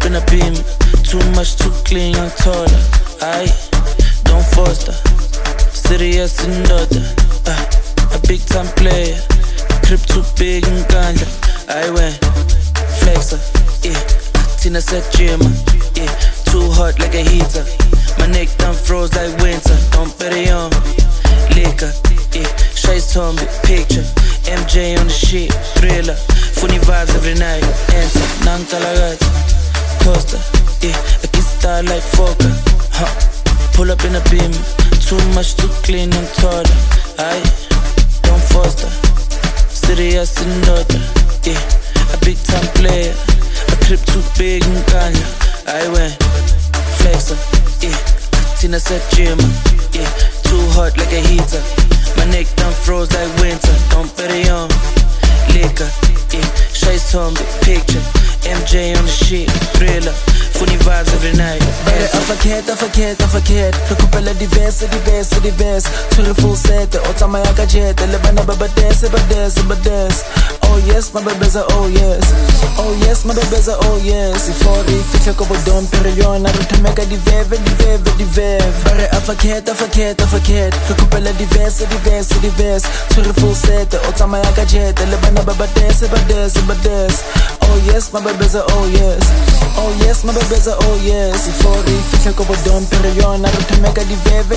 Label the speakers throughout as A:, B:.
A: in a beam, too much, too clean, young taller. Aye, don't foster. Serious in order. A big time player. Crib too big and ganja. I went flexer. Yeah, Tina said gym. Yeah, too hot like a heater. My neck done froze like winter. Don't bet it on liquor. Yeah, Shay's told me picture. MJ on the shit, thriller. Funny vibes every night. Enter, Nankalagati, Costa. Yeah, I get star like Fokker. Pull up in a beam, too much, too clean and taller. Aye, don't foster. Serious in order. Yeah, a big time player. A crib too big and ganja. I went flexer. Yeah, Tina said gym. Yeah, too hot like a heater. My neck done froze like winter. Don't bet it on liquor. Yeah, Shay's told me picture. MJ on the shit, thriller. Funny vibes every night.
B: Bare afakhet Rekupela diverse Turi full set, otama ya kajete Lebana babadese. Oh yes, my babeza, oh yes. Oh yes, my babeza, oh yes. Ifori, fitle ko bodom periona Rutameka diveve Bare afakhet Rekupela diverse Turi full set, otama ya kajete Lebana babadese. Oh yes, my babeza, oh yes. Oh yes, my babeza, oh yes. Ifori, fitle ko bodom periona Rutameka diveve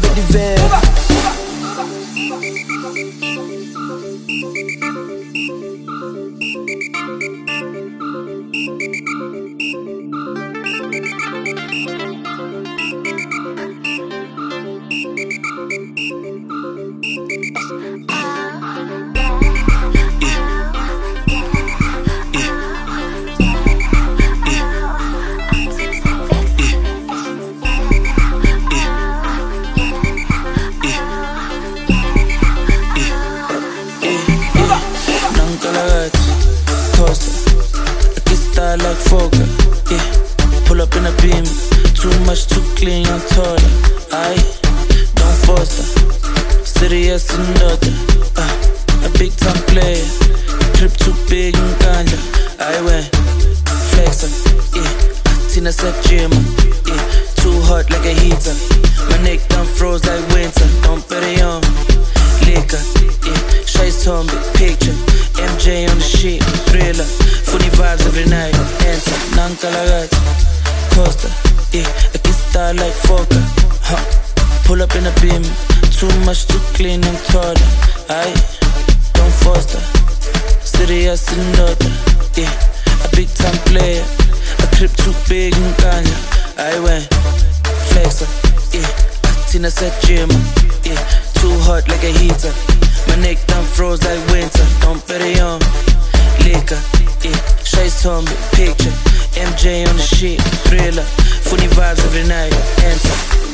A: like Fokker, yeah. Pull up in a beam, too much, too clean, young taller. Aye, don't foster. Serious in order. A big time player. Crib too big and ganja. I went flexer, yeah. Tina said gym, yeah. Too hot like a heater. My neck done froze like winter. Don't bet it on liquor, yeah. Shay's told me picture. MJ on the shit, thriller. Funny vibes every night. Enter, Nankalagati, Costa. Yeah, I get star like Fokker. Pull up in a beam, too much, too clean and taller. Aye, don't foster. Serious in order. Yeah, a big time player. A crib too big and ganja. I went flexer. Yeah, Tina said gym. Yeah, too hot like a heater. My neck done froze like winter. Don't bet it on liquor. Yeah, Shay's told me picture. MJ on the shit, thriller. Funny vibes every night. Enter.